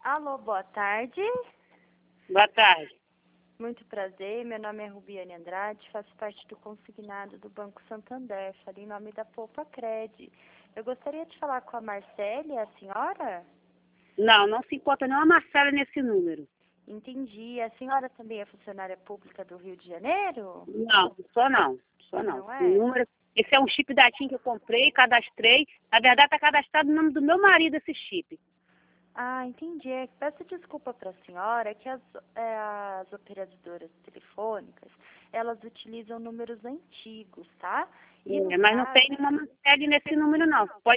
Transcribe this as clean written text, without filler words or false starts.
Alô, boa tarde. Boa tarde. Muito prazer, meu nome é Rubiane Andrade, faço parte do consignado do Banco Santander, falei em nome da Poupa Cred. Eu gostaria de falar com a Marcélia, a senhora? Não se encontra nenhuma Marcela nesse número. Entendi. A senhora também é funcionária pública do Rio de Janeiro? Não, só não. Não O é? número, esse é um chip da TIM que eu comprei, cadastrei. Na verdade, está cadastrado no nome do meu marido esse chip. Ah, entendi. Peço desculpa para a senhora que as operadoras telefônicas, elas utilizam números antigos, tá? E no Mas não caso, tem nenhuma Marcela nesse número, não. Pode